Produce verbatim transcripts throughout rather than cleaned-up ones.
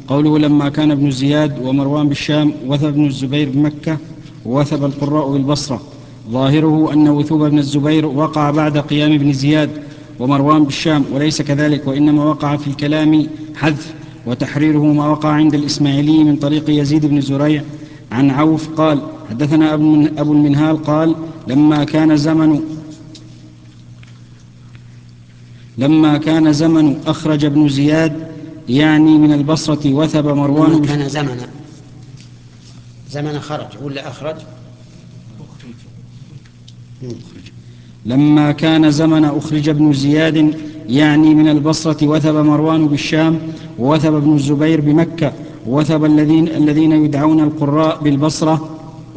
قوله لما كان ابن زياد ومروان بالشام وثب ابن الزبير بمكة ووثب القراء بالبصرة، ظاهره أن وثوب ابن الزبير وقع بعد قيام ابن زياد ومروان بالشام، وليس كذلك، وإنما وقع في الكلام حذف، وتحريره ما وقع عند الإسماعيلي من طريق يزيد بن زريع عن عوف قال حدثنا أبو المنهال قال لما كان زمن لما كان زمن أخرج ابن زياد يعني من البصرة وثب مروان لما كان زمن زمن خرج ولا أخرج لما كان زمن أخرج ابن زياد يعني من البصرة وثب مروان بالشام ووثب ابن الزبير بمكة ووثب الذين, الذين يدعون القراء بالبصرة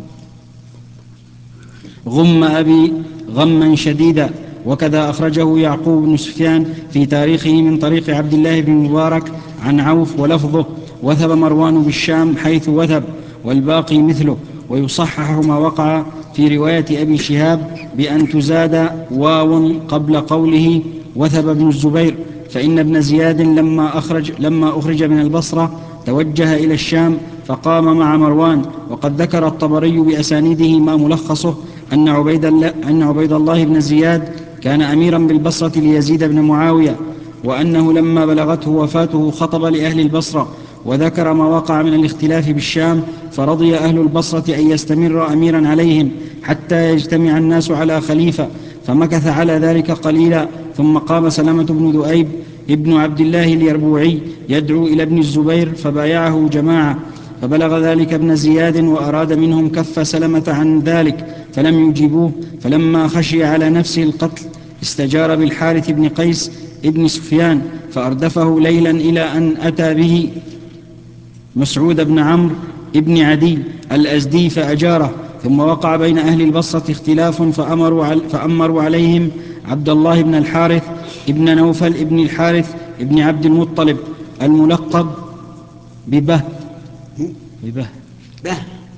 غم أبي غما شديدا. وكذا أخرجه يعقوب بن سفيان في تاريخه من طريق عبد الله بن مبارك عن عوف ولفظه وثب مروان بالشام حيث وثب، والباقي مثله. ويصحح ما وقع في رواية أبي شهاب بأن تزاد واو قبل قوله وثب ابن الزبير، فإن ابن زياد لما أخرج, لما أخرج من البصرة توجه إلى الشام فقام مع مروان. وقد ذكر الطبري بأسانيده ما ملخصه أن عبيد الله, أن عبيد الله بن زياد كان أميرا بالبصرة ليزيد بن معاوية، وأنه لما بلغته وفاته خطب لأهل البصرة، وذكر ما وقع من الاختلاف بالشام، فرضي أهل البصرة أن يستمر أميرا عليهم حتى يجتمع الناس على خليفة، فمكث على ذلك قليلا. ثم قام سلمة بن ذؤيب ابن عبد الله اليربوعي يدعو إلى ابن الزبير فبايعه جماعة، فبلغ ذلك ابن زياد وأراد منهم كف سلمة عن ذلك فلم يجيبوه، فلما خشي على نفسه القتل استجار بالحارث بن قيس ابن سفيان فأردفه ليلا إلى أن أتى به مسعود بن عمرو ابن عدي الأزدي فأجاره. ثم وقع بين أهل البصرة اختلاف فأمروا, فأمروا عليهم عبد الله بن الحارث ابن نوفل ابن الحارث ابن عبد المطلب الملقب ببه ببه به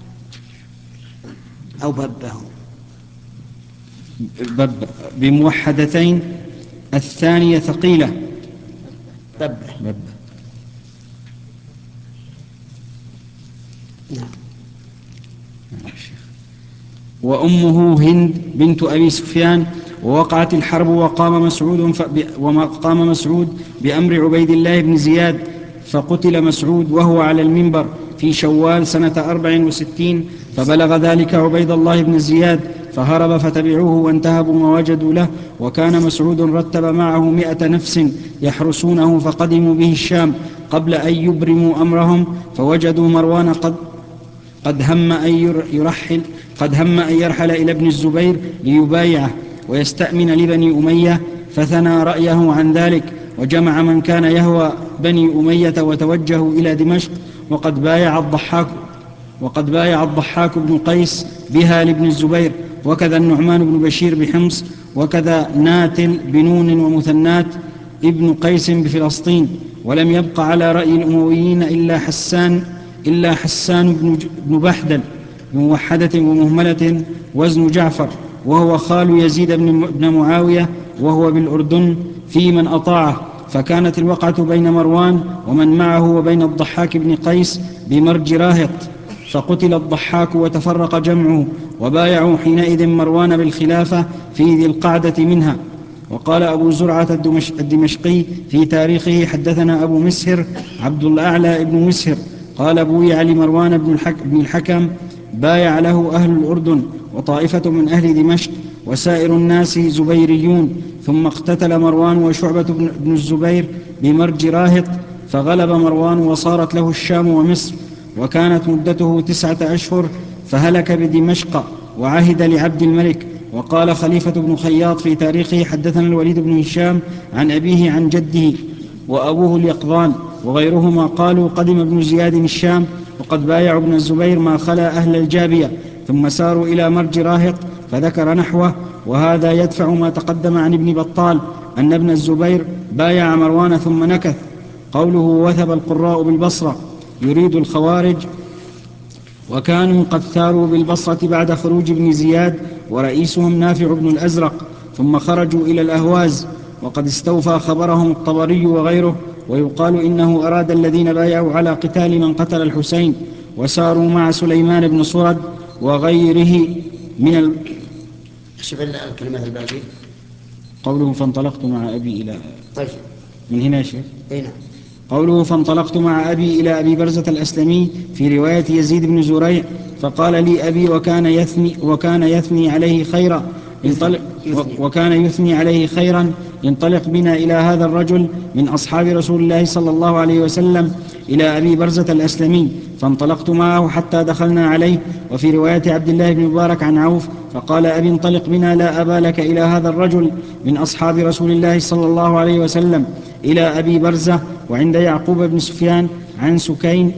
أو ببه بب بموحدتين، الثانية ثقيلة ببه بب. نعم. وأمه هند بنت أبي سفيان. ووقعت الحرب وقام مسعود, وقام مسعود بأمر عبيد الله بن زياد، فقتل مسعود وهو على المنبر في شوال سنة أربع وستين، فبلغ ذلك عبيد الله بن زياد فهرب فتبعوه وانتهبوا ما وجدوا له. وكان مسعود رتب معه مئة نفس يحرسونه فقدموا به الشام قبل أن يبرموا أمرهم، فوجدوا مروان قد قد هم أن يرحل قد هم أن يرحل إلى ابن الزبير ليبايعه ويستأمن لبني أمية، فثنى رأيه عن ذلك وجمع من كان يهوى بني أمية وتوجهوا إلى دمشق. وقد بايع الضحاك وقد بايع الضحاك بن قيس بها لابن الزبير، وكذا النعمان بن بشير بحمص، وكذا ناتل بنون ومثنات ابن قيس بفلسطين. ولم يبق على رأي الأمويين إلا حسان إلا حسان بن بحدل بموحدة ومهملة وزن جعفر، وهو خال يزيد بن معاوية وهو بالأردن في من أطاعه. فكانت الوقعة بين مروان ومن معه وبين الضحاك بن قيس بمرج راهط، فقتل الضحاك وتفرق جمعه، وبايعوا حينئذ مروان بالخلافة في ذي القعدة منها. وقال أبو زرعة الدمشقي في تاريخه حدثنا أبو مسهر عبد الأعلى ابن مسهر قال بويع لمروان بن الحكم بايع له أهل الأردن وطائفة من أهل دمشق وسائر الناس زبيريون. ثم اقتتل مروان وشعبة بن الزبير بمرج راهط، فغلب مروان وصارت له الشام ومصر، وكانت مدته تسعة أشهر، فهلك بدمشق وعهد لعبد الملك. وقال خليفة بن خياط في تاريخه حدثنا الوليد بن هشام عن أبيه عن جده وأبوه اليقظان وغيرهما قالوا قدم ابن زياد الشام وقد بايعوا ابن الزبير ما خلا أهل الجابية، ثم ساروا إلى مرج راهط فذكر نحوه. وهذا يدفع ما تقدم عن ابن بطال أن ابن الزبير بايع مروان ثم نكث. قوله وثب القراء بالبصرة يريد الخوارج، وكانوا قد ثاروا بالبصرة بعد خروج ابن زياد ورئيسهم نافع بن الأزرق، ثم خرجوا إلى الأهواز، وقد استوفى خبرهم الطبري وغيره. ويقال إنه أراد الذين بايعوا على قتال من قتل الحسين وساروا مع سليمان بن صرد وغيره من ال... شوف الكلمات الباقية. قوله فانطلقت مع أبي إلى طيب من هنا يا شيخ. أين قوله فانطلقت مع أبي إلى أبي برزة الأسلمي في رواية يزيد بن زريع فقال لي أبي وكان يثني, وكان يثني عليه خيرا انطلق وكان يثني عليه خيرا انطلق بنا إلى هذا الرجل من أصحاب رسول الله صلى الله عليه وسلم إلى أبي برزة الأسلمي فانطلقت معه حتى دخلنا عليه. وفي رواية عبد الله بن مبارك عن عوف فقال أبي انطلق بنا لا أبا لك إلى هذا الرجل من أصحاب رسول الله صلى الله عليه وسلم إلى أبي برزة. وعند يعقوب بن سفيان عن سكين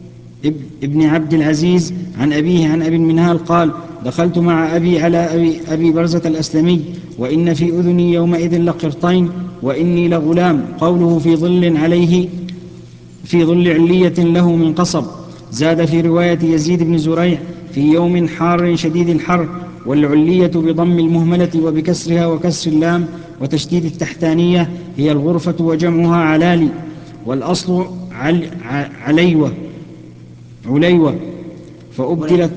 ابن عبد العزيز عن أبيه عن أبي المنهال قال دخلت مع أبي على أبي, أبي برزة الأسلمي وإن في أذني يومئذ لقرطين وإني لغلام. قوله في ظل عليه في ظل علية له من قصب. زاد في رواية يزيد بن زريع في يوم حار شديد الحر والعلية بضم المهملة وبكسرها وكسر اللام وتشديد التحتانية هي الغرفة وجمعها علالي والأصل عل عليوة عليوة فأبدلت,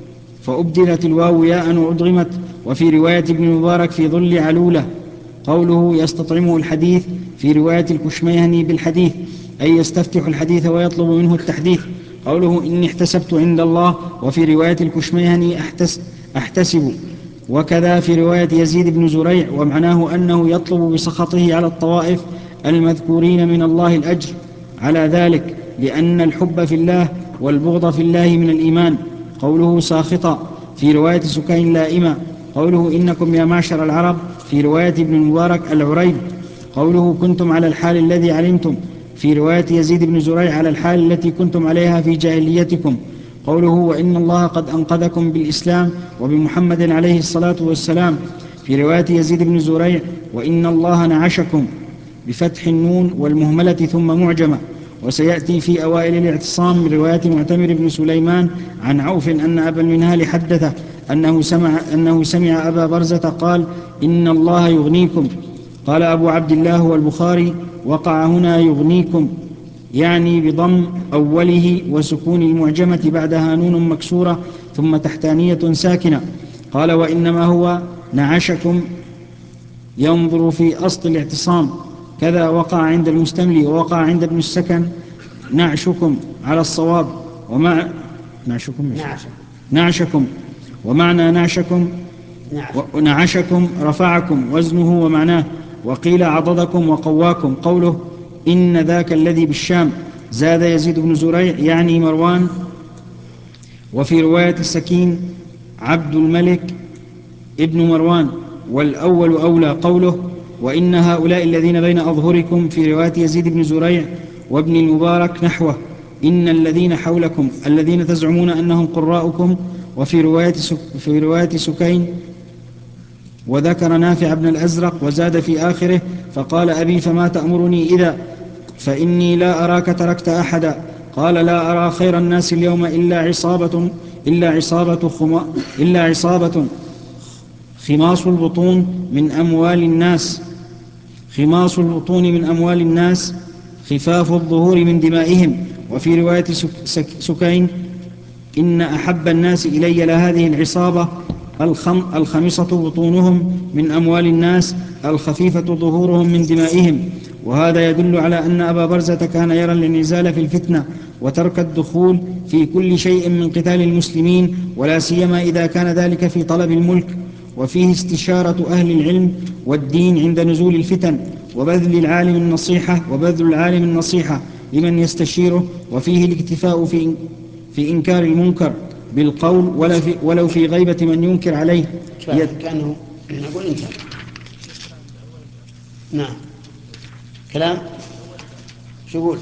فأبدلت الواو ياء وأدغمت. وفي رواية ابن مبارك في ظل علولة. قوله يستطعمه الحديث في رواية الكشميهني بالحديث أي يستفتح الحديث ويطلب منه التحديث. قوله إني احتسبت عند الله. وفي رواية الكشميهني أحتس أحتسب. وكذا في رواية يزيد بن زريع ومعناه أنه يطلب بسخطه على الطوائف المذكورين من الله الأجر على ذلك لأن الحب في الله والبغض في الله من الإيمان. قوله ساخطا في رواية سكين لائمة. قوله إنكم يا معشر العرب في رواية ابن المبارك العريب. قوله كنتم على الحال الذي علمتم في رواية يزيد بن زريع على الحال التي كنتم عليها في جاهليتكم. قوله وإن الله قد أنقذكم بالإسلام وبمحمد عليه الصلاة والسلام في رواية يزيد بن زريع وإن الله نعشكم بفتح النون والمهملة ثم معجمة. وسيأتي في أوائل الاعتصام من رواية معتمر بن سليمان عن عوف أن أبا المنهال حدثه أنه سمع, أنه سمع أبا برزة قال إن الله يغنيكم. قال أبو عبد الله والبخاري وقع هنا يغنيكم يعني بضم أوله وسكون المعجمة بعدها نون مكسورة ثم تحتانية ساكنة. قال وإنما هو نعشكم ينظر في أصل الاعتصام كذا وقع عند المستملي ووقع عند ابن السكن نعشكم على الصواب ومع نعشكم نعشكم, نعشكم ومعنى نعشكم ونعشكم رفعكم وزنه ومعناه. وقيل عضدكم وقواكم. قوله إن ذاك الذي بالشام. زاد يزيد بن زريع يعني مروان. وفي رواية السكين عبد الملك ابن مروان والأول أولى. قوله وإن هؤلاء الذين بين أظهركم في رواية يزيد بن زريع وابن المبارك نحوه إن الذين حولكم الذين تزعمون أنهم قراءكم. وفي رواية, سك في رواية سكين وذكر نافع بن الأزرق وزاد في آخره فقال أبي فما تأمرني إذا فإني لا أراك تركت أحدا. قال لا أرى خير الناس اليوم إلا عصابة إلا عصابة خما إلا عصابة خماص البطون من أموال الناس خماص البطون من أموال الناس خفاف الظهور من دمائهم. وفي رواية سكين إن أحب الناس إلي لهذه العصابة الخم الخمصة بطونهم من أموال الناس الخفيفة ظهورهم من دمائهم. وهذا يدل على أن أبا برزة كان يرى الانعزال في الفتنة وترك الدخول في كل شيء من قتال المسلمين ولا سيما إذا كان ذلك في طلب الملك. وفيه استشارة أهل العلم والدين عند نزول الفتن وبذل العالم النصيحة وبذل العالم النصيحة لمن يستشيره. وفيه الاكتفاء في في إنكار المنكر بالقول ولا في ولو في غيبة من ينكر عليه. كأنه نقول انتهى. نعم كلام شو يقول؟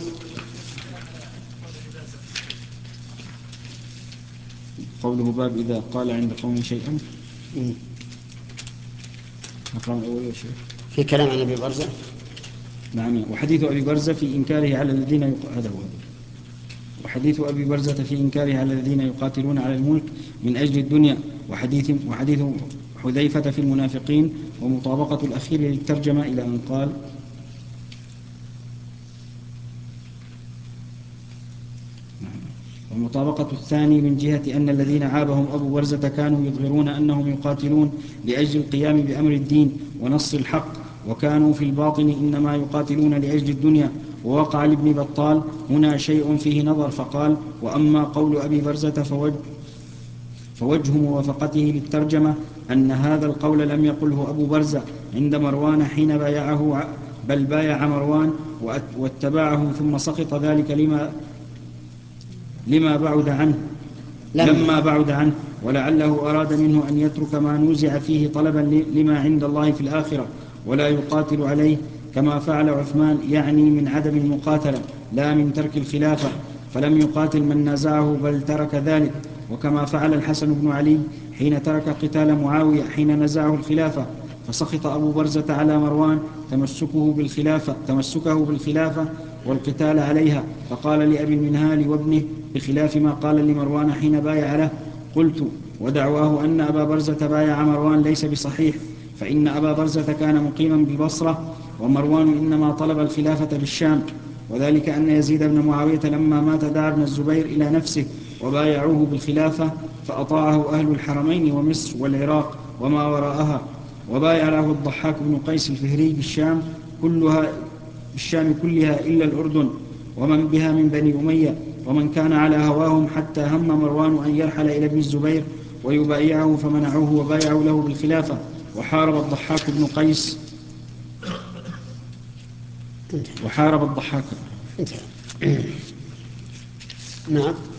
قوله باب إذا قال عند قوم شيئا. نقرأ الأول يا شيخ. في كلام عن أبي برزة. نعم. وحديث أبي برزة في إنكاره على الذين يق... هذا هو وحديث أبي برزة في إنكاره على الذين يقاتلون على الملك من أجل الدنيا. وحديث وحديث حذيفة في المنافقين ومطابقة الأخير للترجمة إلى أن قال والمطابقة الثاني من جهة أن الذين عابهم أبو برزة كانوا يظهرون أنهم يقاتلون لأجل القيام بأمر الدين ونصر الحق، وكانوا في الباطن إنما يقاتلون لأجل الدنيا. ووقع لابن بطال هنا شيء فيه نظر فقال: وأما قول أبي برزة فوجه, فوجه موافقته للترجمة أن هذا القول لم يقله أبو برزة عند مروان حين بايعه، بل بايع مروان واتبعه ثم سقط ذلك لما لما بعد عنه لما بعد عنه ولعله أراد منه أن يترك ما نوزع فيه طلبا لما عند الله في الآخرة ولا يقاتل عليه كما فعل عثمان، يعني من عدم المقاتلة لا من ترك الخلافة، فلم يقاتل من نازعه بل ترك ذلك، وكما فعل الحسن بن علي حين ترك قتال معاوية حين نزعه الخلافة، فسخط أبو برزة على مروان تمسكه بالخلافة, تمسكه بالخلافة والقتال عليها، فقال لأبي المنهال وابنه بخلاف ما قال لمروان حين بايع له. قلت: ودعواه أن أبا برزة بايع مروان ليس بصحيح، فإن أبا برزة كان مقيما بالبصرة ومروان إنما طلب الخلافة بالشام، وذلك أن يزيد بن معاوية لما مات دعا ابن الزبير إلى نفسه وبايعوه بالخلافة فأطاعه أهل الحرمين ومصر والعراق وما وراءها، وبايع له الضحاك بن قيس الفهري بالشام كلها بالشام كلها إلا الأردن ومن بها من بني أمية ومن كان على هواهم، حتى هم مروان أن يرحل إلى ابن الزبير ويبايعه فمنعوه وبايعوا له بالخلافة، وحارب الضحاك بن قيس وحارب الضحاك نعم.